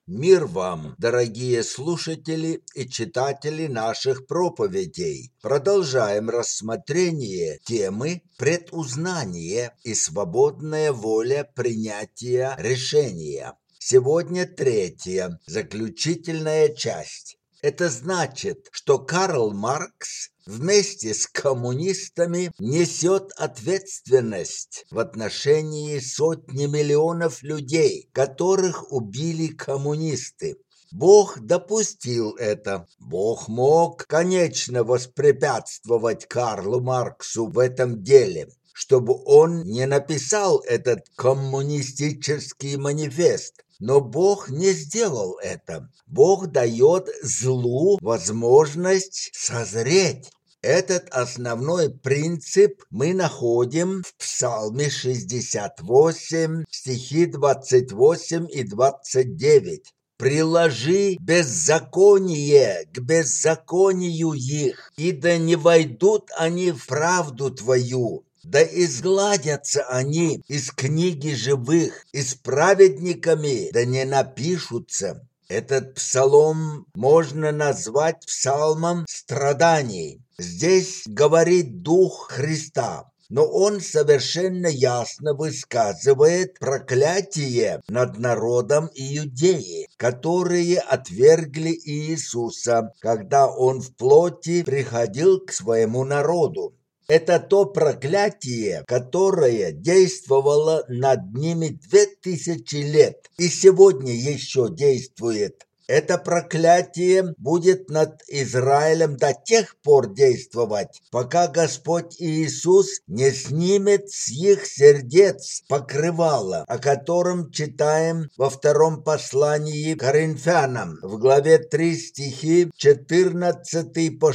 Мир вам, дорогие слушатели и читатели наших проповедей. Продолжаем рассмотрение темы «Предузнание и свободная воля принятия решения». Сегодня третья, заключительная часть. Это значит, что Карл Маркс вместе с коммунистами несет ответственность в отношении сотни миллионов людей, которых убили коммунисты. Бог допустил это. Бог мог, конечно, воспрепятствовать Карлу Марксу в этом деле, чтобы он не написал этот коммунистический манифест. Но Бог не сделал это. Бог дает злу возможность созреть. Этот основной принцип мы находим в Псалме 68, стихи 28 и 29. «Приложи беззаконие к беззаконию их, и да не войдут они в правду твою. Да изгладятся они из книги живых, и с праведниками да не напишутся». Этот псалом можно назвать псалмом страданий. Здесь говорит Дух Христа, но он совершенно ясно высказывает проклятие над народом Иудеи, которые отвергли Иисуса, когда он в плоти приходил к своему народу. Это то проклятие, которое действовало над ними 2000 лет и сегодня еще действует. Это проклятие будет над Израилем до тех пор действовать, пока Господь Иисус не снимет с их сердец покрывало, о котором читаем во втором послании к Коринфянам в главе 3 стихи 14 по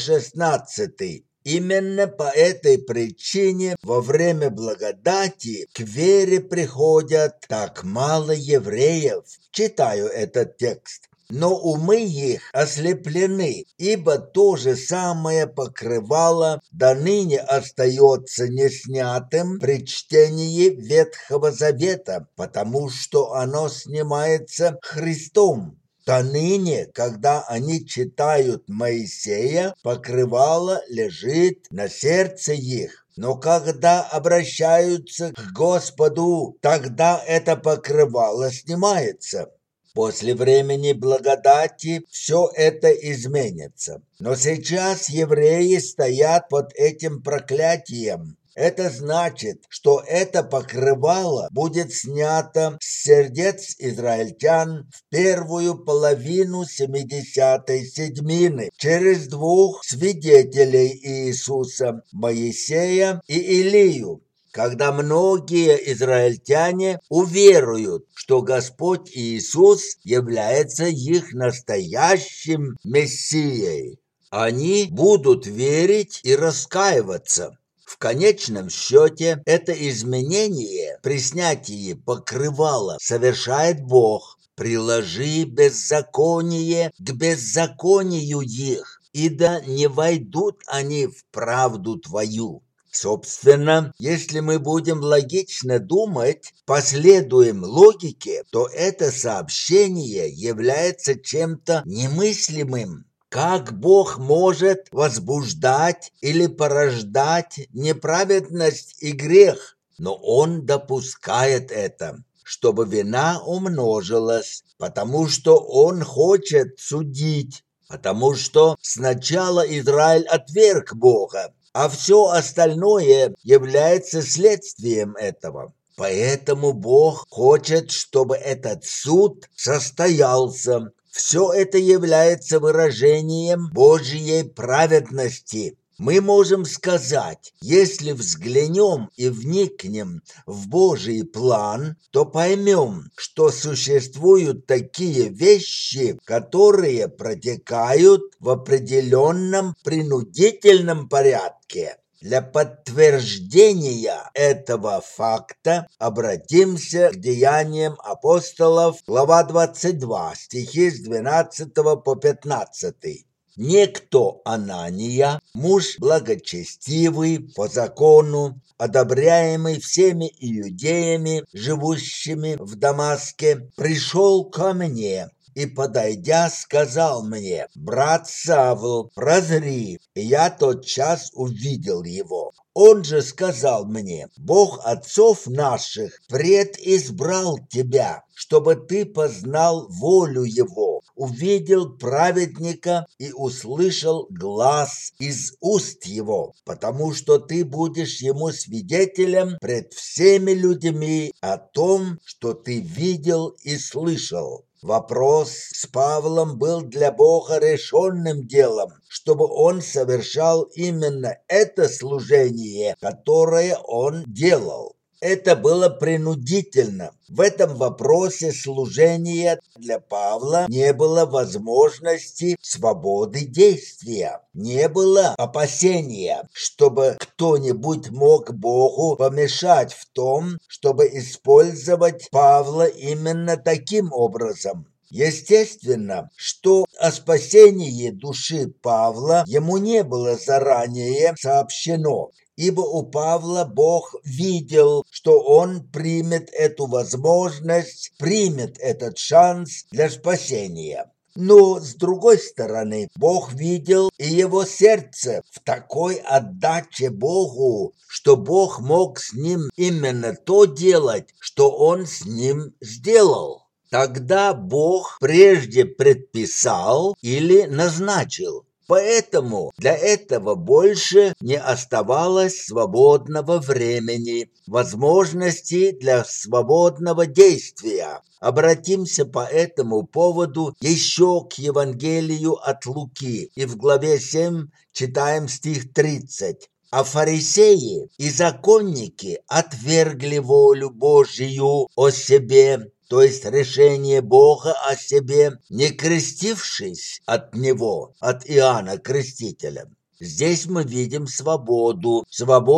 16. Именно по этой причине во время благодати к вере приходят так мало евреев. Читаю этот текст. Но умы их ослеплены, ибо то же самое покрывало до ныне остается неснятым при чтении Ветхого Завета, потому что оно снимается Христом. До ныне, когда они читают Моисея, покрывало лежит на сердце их. Но когда обращаются к Господу, тогда это покрывало снимается. После времени благодати все это изменится. Но сейчас евреи стоят под этим проклятием. Это значит, что это покрывало будет снято с сердец израильтян в первую половину 70-й седьмины через двух свидетелей Иисуса, Моисея и Илию, когда многие израильтяне уверуют, что Господь Иисус является их настоящим Мессией. Они будут верить и раскаиваться. В конечном счете, это изменение при снятии покрывала совершает Бог. «Приложи беззаконие к беззаконию их, и да не войдут они в правду твою». Собственно, если мы будем логично думать, последуем логике, то это сообщение является чем-то немыслимым. Как Бог может возбуждать или порождать неправедность и грех? Но Он допускает это, чтобы вина умножилась, потому что Он хочет судить, потому что сначала Израиль отверг Бога, а все остальное является следствием этого. Поэтому Бог хочет, чтобы этот суд состоялся. Все это является выражением Божьей праведности. Мы можем сказать, если взглянем и вникнем в Божий план, то поймем, что существуют такие вещи, которые протекают в определенном принудительном порядке. Для подтверждения этого факта обратимся к Деяниям апостолов, глава 22, стихи с 12 по 15. Некто Анания, муж благочестивый по закону, одобряемый всеми иудеями, живущими в Дамаске, пришел ко мне и, подойдя, сказал мне: «Брат Савл, прозри». И я тотчас увидел его. Он же сказал мне: «Бог отцов наших предизбрал тебя, чтобы ты познал волю Его, увидел праведника и услышал глас из уст Его, потому что ты будешь Ему свидетелем пред всеми людьми о том, что ты видел и слышал». Вопрос с Павлом был для Бога решенным делом, чтобы он совершал именно это служение, которое он делал. Это было принудительно. В этом вопросе служения для Павла не было возможности свободы действия. Не было опасения, чтобы кто-нибудь мог Богу помешать в том, чтобы использовать Павла именно таким образом. Естественно, что о спасении души Павла ему не было заранее сообщено, ибо у Павла Бог видел, что он примет эту возможность, примет этот шанс для спасения. Но, с другой стороны, Бог видел и его сердце в такой отдаче Богу, что Бог мог с ним именно то делать, что он с ним сделал. Тогда Бог прежде предписал или назначил. Поэтому для этого больше не оставалось свободного времени, возможности для свободного действия. Обратимся по этому поводу еще к Евангелию от Луки, и в главе 7 читаем стих 30. «А фарисеи и законники отвергли волю Божию о себе». То есть решение Бога о себе, не крестившись от него, от Иоанна Крестителя. Здесь мы видим свободу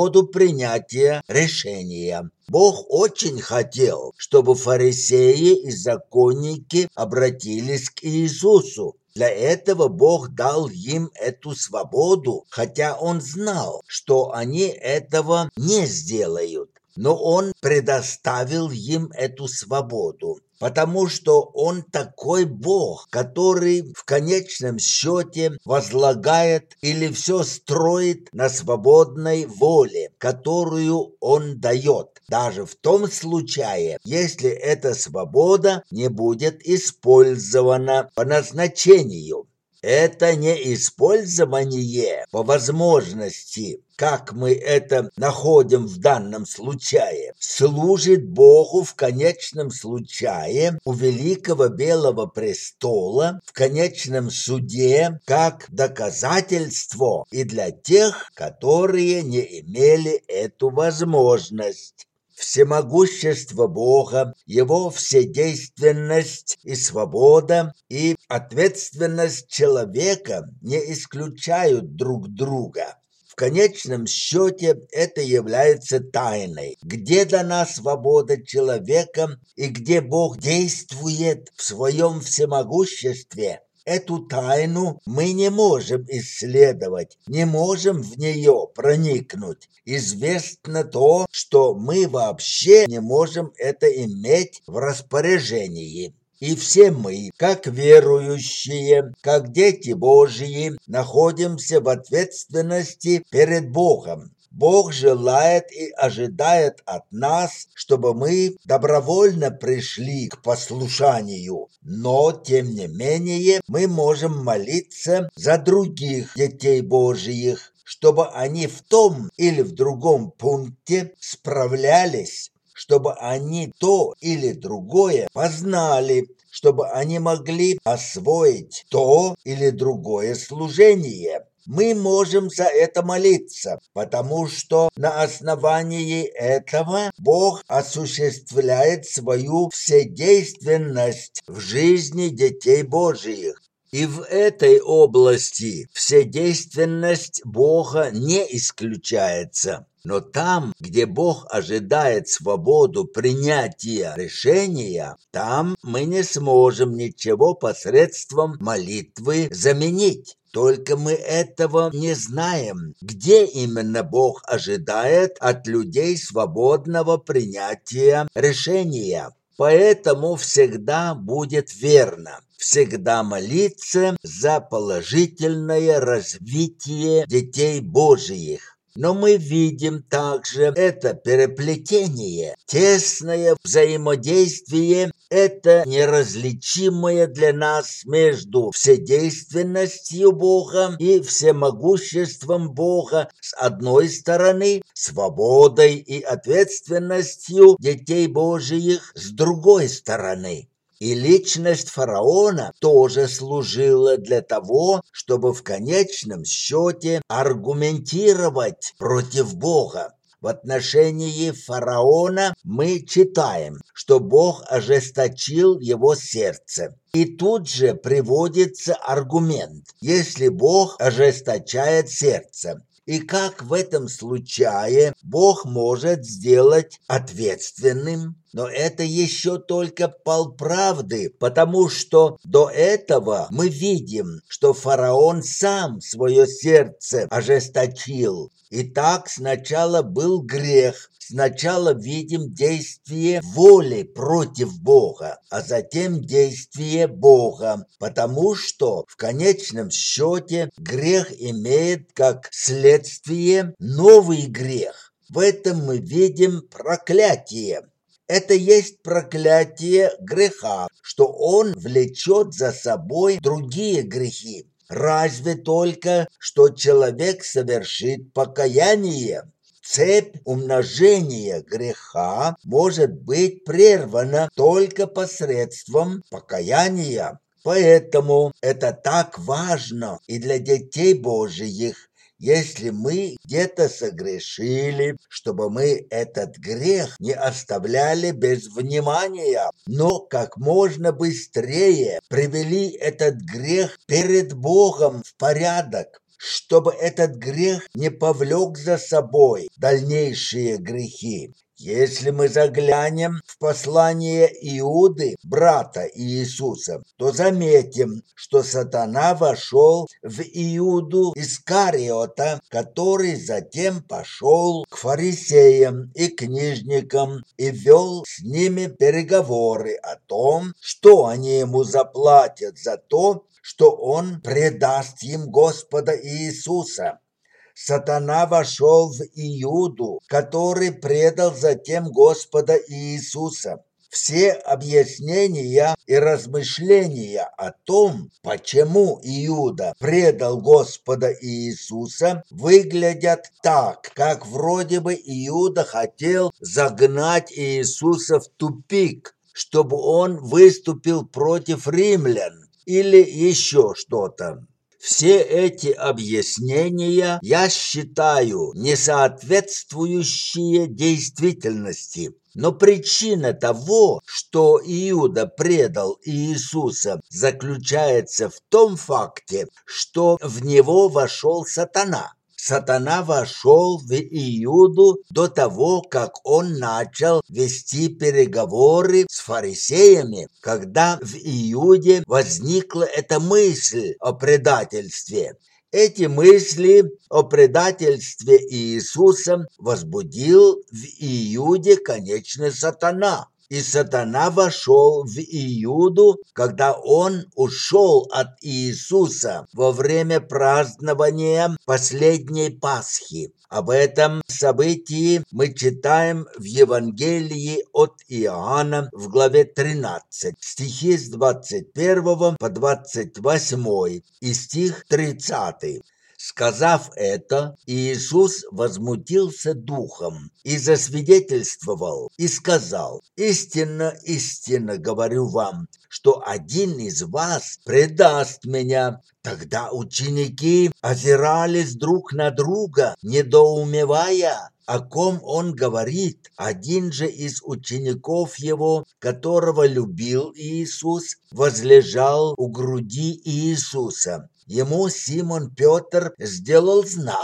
принятия решения. Бог очень хотел, чтобы фарисеи и законники обратились к Иисусу. Для этого Бог дал им эту свободу, хотя Он знал, что они этого не сделают. Но Он предоставил им эту свободу, потому что Он такой Бог, который в конечном счете возлагает или все строит на свободной воле, которую Он дает, даже в том случае, если эта свобода не будет использована по назначению. Это не использование по возможности, как мы это находим в данном случае, служит Богу в конечном случае у Великого Белого Престола, в конечном суде, как доказательство и для тех, которые не имели эту возможность. Всемогущество Бога, Его вседейственность и свобода и ответственность человека не исключают друг друга. В конечном счете это является тайной, где дана свобода человека и где Бог действует в своем всемогуществе. Эту тайну мы не можем исследовать, не можем в нее проникнуть. Известно то, что мы вообще не можем это иметь в распоряжении. И все мы, как верующие, как дети Божьи, находимся в ответственности перед Богом. Бог желает и ожидает от нас, чтобы мы добровольно пришли к послушанию, но, тем не менее, мы можем молиться за других детей Божьих, чтобы они в том или в другом пункте справлялись, чтобы они то или другое познали, чтобы они могли освоить то или другое служение. Мы можем за это молиться, потому что на основании этого Бог осуществляет свою вседейственность в жизни детей Божьих. И в этой области вседейственность Бога не исключается. Но там, где Бог ожидает свободу принятия решения, там мы не сможем ничего посредством молитвы заменить. Только мы этого не знаем, где именно Бог ожидает от людей свободного принятия решения. Поэтому всегда будет верно всегда молиться за положительное развитие детей Божиих. Но мы видим также это переплетение, тесное взаимодействие, это неразличимое для нас между вседейственностью Бога и всемогуществом Бога с одной стороны, свободой и ответственностью детей Божиих с другой стороны. И личность фараона тоже служила для того, чтобы в конечном счете аргументировать против Бога. В отношении фараона мы читаем, что Бог ожесточил его сердце. И тут же приводится аргумент, если Бог ожесточает сердце. И как в этом случае Бог может сделать ответственным? Но это еще только полправды, потому что до этого мы видим, что фараон сам свое сердце ожесточил. Итак, сначала был грех, сначала видим действие воли против Бога, а затем действие Бога, потому что в конечном счете грех имеет как следствие новый грех. В этом мы видим проклятие. Это есть проклятие греха, что он влечет за собой другие грехи. Разве только, что человек совершит покаяние. Цепь умножения греха может быть прервана только посредством покаяния. Поэтому это так важно и для детей Божиих, если мы где-то согрешили, чтобы мы этот грех не оставляли без внимания, но как можно быстрее привели этот грех перед Богом в порядок, чтобы этот грех не повлек за собой дальнейшие грехи. Если мы заглянем в послание Иуды, брата Иисуса, то заметим, что сатана вошел в Иуду Искариота, который затем пошел к фарисеям и книжникам и вел с ними переговоры о том, что они ему заплатят за то, что он предаст им Господа Иисуса. Сатана вошел в Иуду, который предал затем Господа Иисуса. Все объяснения и размышления о том, почему Иуда предал Господа Иисуса, выглядят так, как вроде бы Иуда хотел загнать Иисуса в тупик, чтобы он выступил против римлян или еще что-то. Все эти объяснения я считаю несоответствующие действительности. Но причина того, что Иуда предал Иисуса, заключается в том факте, что в него вошел сатана. Сатана вошел в Иуду до того, как он начал вести переговоры с фарисеями, когда в Иуде возникла эта мысль о предательстве. Эти мысли о предательстве Иисуса возбудил в Иуде, конечно, сатана. И сатана вошел в Иуду, когда он ушел от Иисуса во время празднования последней Пасхи. Об этом событии мы читаем в Евангелии от Иоанна в главе 13, стихи с 21 по 28 и стих 30. Сказав это, Иисус возмутился духом и засвидетельствовал, и сказал: «Истинно, истинно говорю вам, что один из вас предаст меня». Тогда ученики озирались друг на друга, недоумевая, о ком он говорит. Один же из учеников его, которого любил Иисус, возлежал у груди Иисуса. Ему Симон Петр сделал знак,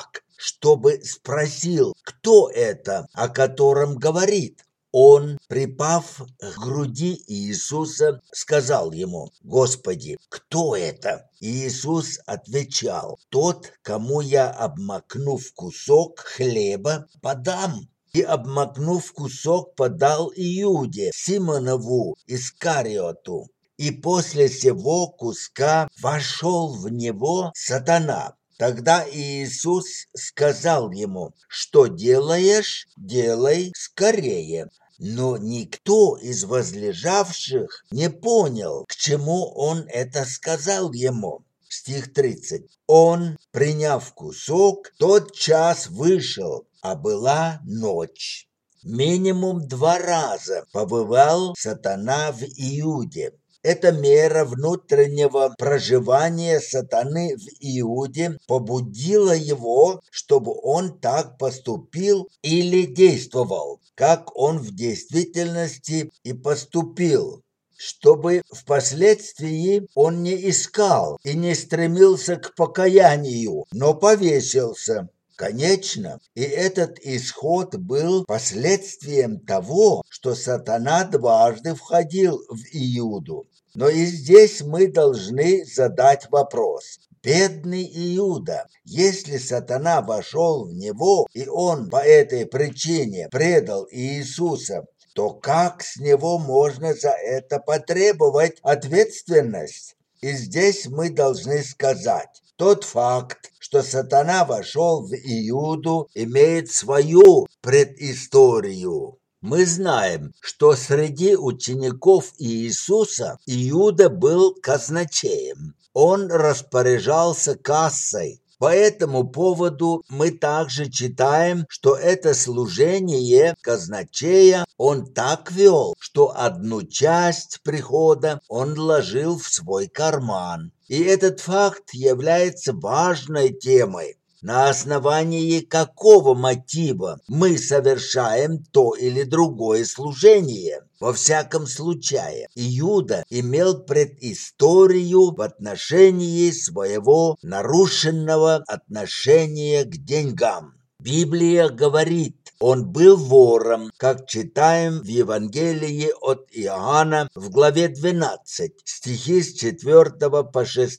чтобы спросил, кто это, о котором говорит. Он, припав к груди Иисуса, сказал ему: «Господи, кто это?» Иисус отвечал: «Тот, кому я, обмакнув кусок хлеба, подам». И, обмакнув кусок, подал Иуде, Симонову Искариоту. И после сего куска вошел в него сатана. Тогда Иисус сказал ему: «Что делаешь, делай скорее». Но никто из возлежавших не понял, к чему он это сказал ему. Стих 30. Он, приняв кусок, тотчас вышел, а была ночь. Минимум 2 раза побывал сатана в Иуде. Эта мера внутреннего проживания сатаны в Иуде побудила его, чтобы он так поступил или действовал, как он в действительности и поступил, чтобы впоследствии он не искал и не стремился к покаянию, но повесился. Конечно, и этот исход был последствием того, что сатана дважды входил в Иуду. Но и здесь мы должны задать вопрос. Бедный Иуда, если сатана вошел в него, и он по этой причине предал Иисуса, то как с него можно за это потребовать ответственность? И здесь мы должны сказать, тот факт, что сатана вошел в Иуду, имеет свою предысторию. Мы знаем, что среди учеников Иисуса Иуда был казначеем. Он распоряжался кассой. По этому поводу мы также читаем, что это служение казначея он так вел, что одну часть прихода он ложил в свой карман. И этот факт является важной темой. На основании какого мотива мы совершаем то или другое служение? Во всяком случае, Иуда имел предысторию в отношении своего нарушенного отношения к деньгам. Библия говорит, он был вором, как читаем в Евангелии от Иоанна в главе 12, стихи с 4 по 6.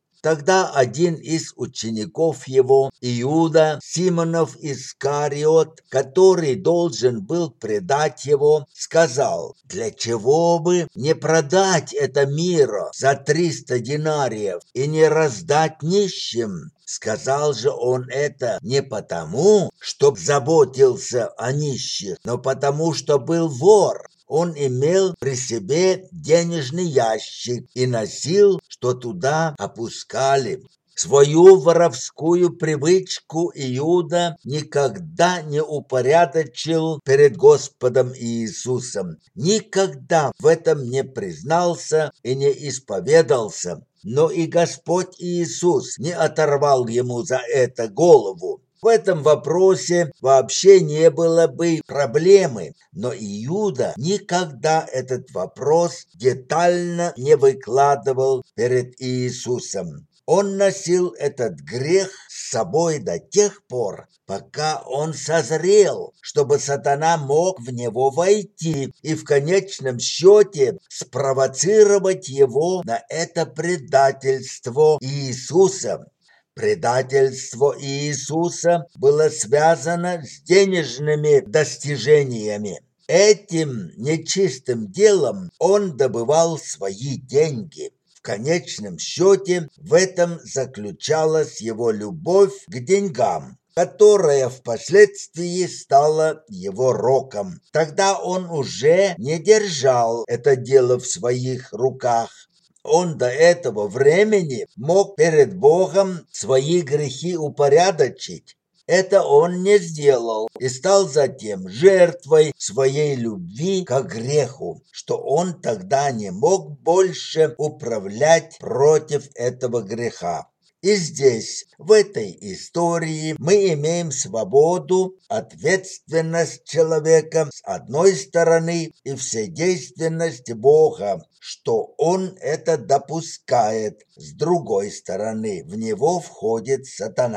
Тогда один из учеников его, Иуда, Симонов Искариот, который должен был предать его, сказал: «Для чего бы не продать это миро за 300 динариев и не раздать нищим?» Сказал же он это не потому, что заботился о нищих, но потому, что был вор. Он имел при себе денежный ящик и носил, что туда опускали. Свою воровскую привычку Иуда никогда не упорядочил перед Господом Иисусом, никогда в этом не признался и не исповедался. Но и Господь Иисус не оторвал ему за это голову. В этом вопросе вообще не было бы проблемы, но Иуда никогда этот вопрос детально не выкладывал перед Иисусом. Он носил этот грех с собой до тех пор, пока он созрел, чтобы сатана мог в него войти и в конечном счете спровоцировать его на это предательство Иисуса. Предательство Иисуса было связано с денежными достижениями. Этим нечистым делом он добывал свои деньги. В конечном счете в этом заключалась его любовь к деньгам, которая впоследствии стала его роком. Тогда он уже не держал это дело в своих руках. Он до этого времени мог перед Богом свои грехи упорядочить. Это он не сделал и стал затем жертвой своей любви к греху, что он тогда не мог больше управлять против этого греха. И здесь, в этой истории, мы имеем свободу, ответственность человека с одной стороны и вседейственность Бога, что Он это допускает с другой стороны. В него входит сатана.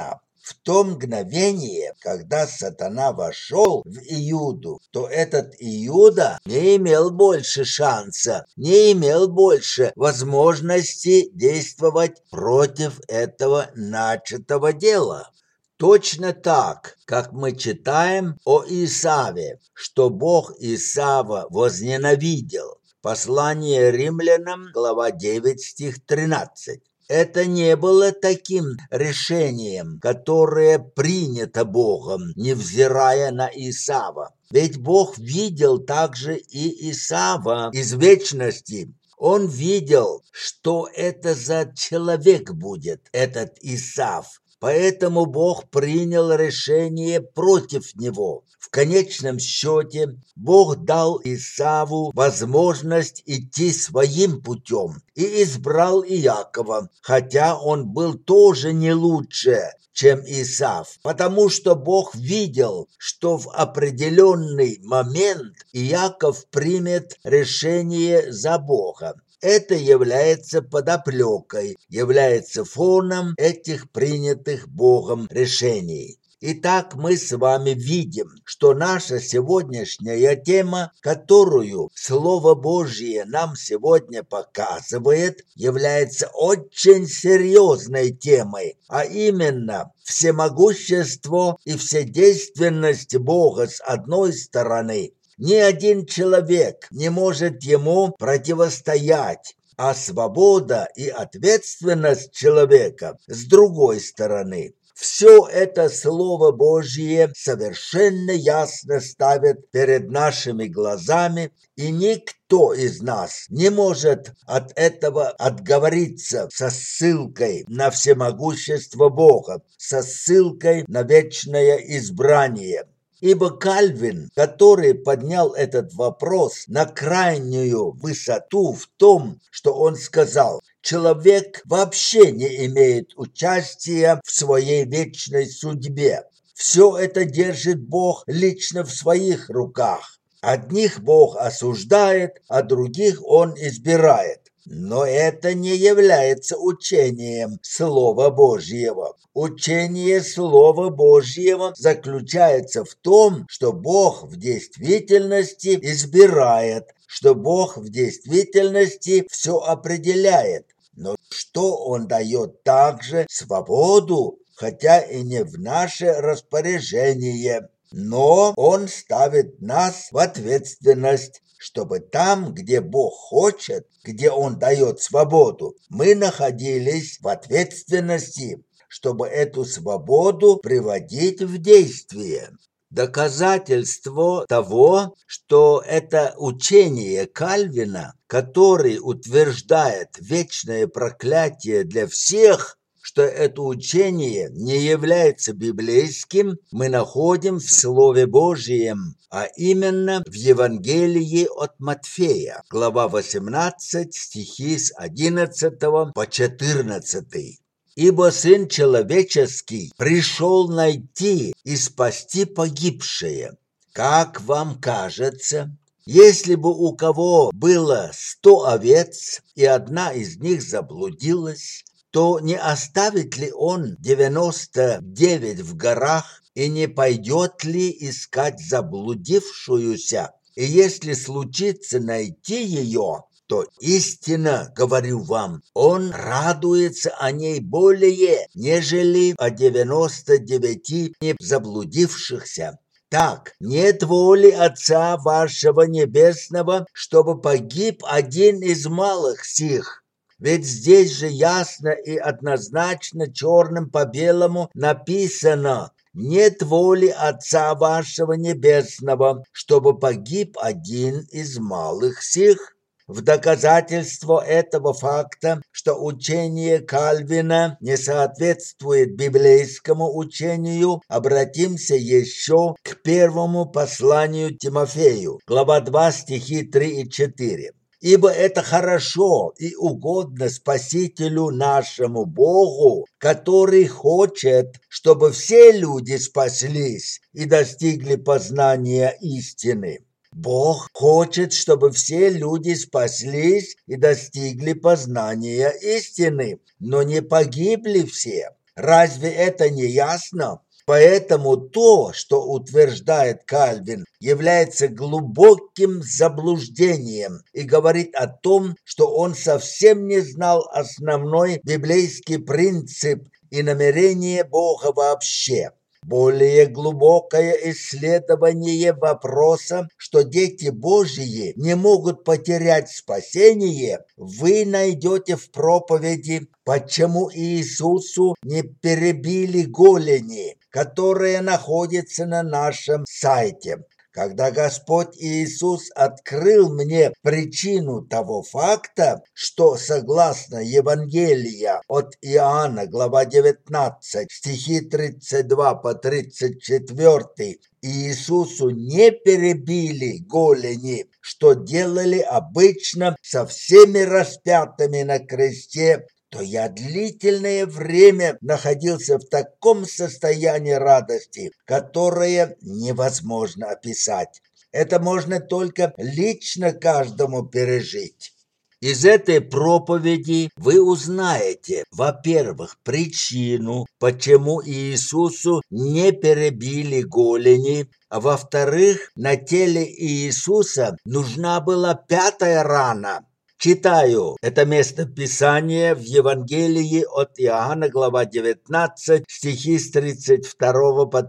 В то мгновение, когда сатана вошел в Иуду, то этот Иуда не имел больше шанса, не имел больше возможности действовать против этого начатого дела. Точно так, как мы читаем о Исаве, что Бог Исава возненавидел. Послание римлянам, глава 9, стих 13. Это не было таким решением, которое принято Богом, невзирая на Исава. Ведь Бог видел также и Исава из вечности. Он видел, что это за человек будет, этот Исав. Поэтому Бог принял решение против него. В конечном счете Бог дал Исаву возможность идти своим путем и избрал Иакова, хотя он был тоже не лучше, чем Исав, потому что Бог видел, что в определенный момент Иаков примет решение за Бога. Это является подоплекой, является фоном этих принятых Богом решений. Итак, мы с вами видим, что наша сегодняшняя тема, которую Слово Божье нам сегодня показывает, является очень серьезной темой, а именно всемогущество и вседейственность Бога с одной стороны. Ни один человек не может ему противостоять, а свобода и ответственность человека с другой стороны. Все это Слово Божье совершенно ясно ставит перед нашими глазами, и никто из нас не может от этого отговориться со ссылкой на всемогущество Бога, со ссылкой на вечное избрание. Ибо Кальвин, который поднял этот вопрос на крайнюю высоту в том, что он сказал, человек вообще не имеет участия в своей вечной судьбе. Все это держит Бог лично в своих руках. Одних Бог осуждает, а других Он избирает. Но это не является учением Слова Божьего. Учение Слова Божьего заключается в том, что Бог в действительности избирает, что Бог в действительности все определяет, но что Он дает также свободу, хотя и не в наше распоряжение, но Он ставит нас в ответственность, чтобы там, где Бог хочет, где Он дает свободу, мы находились в ответственности, чтобы эту свободу приводить в действие. Доказательство того, что это учение Кальвина, который утверждает вечное проклятие для всех, что это учение не является библейским, мы находим в Слове Божьем, а именно в Евангелии от Матфея, глава 18, стихи с 11 по 14. «Ибо Сын Человеческий пришел найти и спасти погибшее. Как вам кажется, если бы у кого было 100 овец, и одна из них заблудилась, то не оставит ли он 99 в горах и не пойдет ли искать заблудившуюся? И если случится найти ее, то истинно, говорю вам, он радуется о ней более, нежели о 99 не заблудившихся. Так, нет воли Отца вашего Небесного, чтобы погиб один из малых сих. Ведь здесь же ясно и однозначно черным по белому написано: нет воли Отца вашего Небесного, чтобы погиб один из малых сих. В доказательство этого факта, что учение Кальвина не соответствует библейскому учению, обратимся еще к первому посланию Тимофею, глава 2, стихи 3 и 4. «Ибо это хорошо и угодно Спасителю нашему Богу, который хочет, чтобы все люди спаслись и достигли познания истины». Бог хочет, чтобы все люди спаслись и достигли познания истины, но не погибли все. Разве это не ясно? Поэтому то, что утверждает Кальвин, является глубоким заблуждением и говорит о том, что он совсем не знал основной библейский принцип и намерение Бога вообще. Более глубокое исследование вопроса, что дети Божьи не могут потерять спасение, вы найдете в проповеди «Почему Иисусу не перебили голени», которая находится на нашем сайте. Когда Господь Иисус открыл мне причину того факта, что согласно Евангелия от Иоанна, глава 19, стихи 32 по 34, Иисусу не перебили голени, что делали обычно со всеми распятыми на кресте, то я длительное время находился в таком состоянии радости, которое невозможно описать. Это можно только лично каждому пережить. Из этой проповеди вы узнаете, во-первых, причину, почему Иисусу не перебили голени, а во-вторых, на теле Иисуса нужна была пятая рана. Читаю это место Писания в Евангелии от Иоанна, глава 19, стихи с 32 по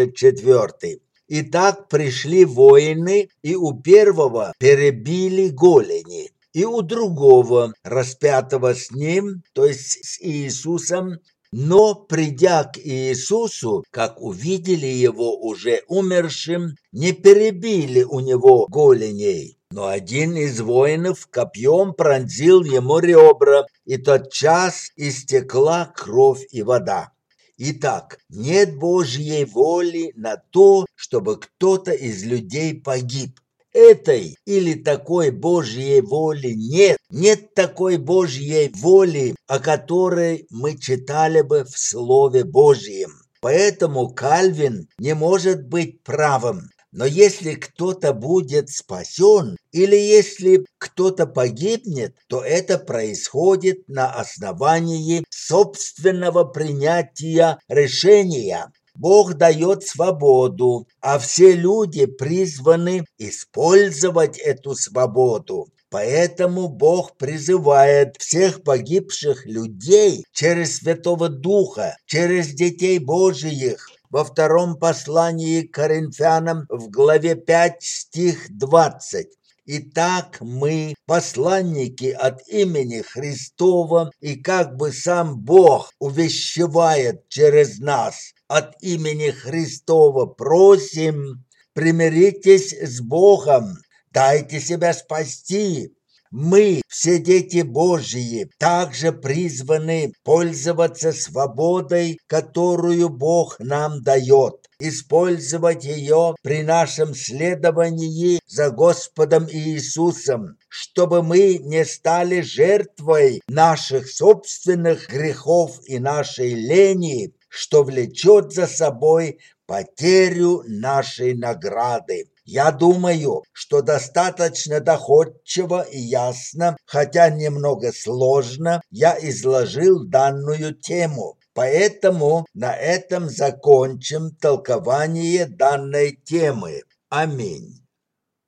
34. «Итак пришли воины, и у первого перебили голени, и у другого, распятого с ним, то есть с Иисусом, но, придя к Иисусу, как увидели его уже умершим, не перебили у него голеней. Но один из воинов копьем пронзил ему ребра, и тотчас истекла кровь и вода. Итак, нет Божьей воли на то, чтобы кто-то из людей погиб. Этой или такой Божьей воли нет. Нет такой Божьей воли, о которой мы читали бы в Слове Божьем. Поэтому Кальвин не может быть правым. Но если кто-то будет спасен, или если кто-то погибнет, то это происходит на основании собственного принятия решения. Бог дает свободу, а все люди призваны использовать эту свободу. Поэтому Бог призывает всех погибших людей через Святого Духа, через детей Божиих. Во втором послании к Коринфянам в главе 5, стих 20. «Итак, мы, посланники от имени Христова, и как бы сам Бог увещевает через нас, от имени Христова просим, примиритесь с Богом, дайте себя спасти». Мы, все дети Божьи, также призваны пользоваться свободой, которую Бог нам дает, использовать ее при нашем следовании за Господом Иисусом, чтобы мы не стали жертвой наших собственных грехов и нашей лени, что влечет за собой потерю нашей награды. Я думаю, что достаточно доходчиво и ясно, хотя немного сложно, я изложил данную тему. Поэтому на этом закончим толкование данной темы. Аминь.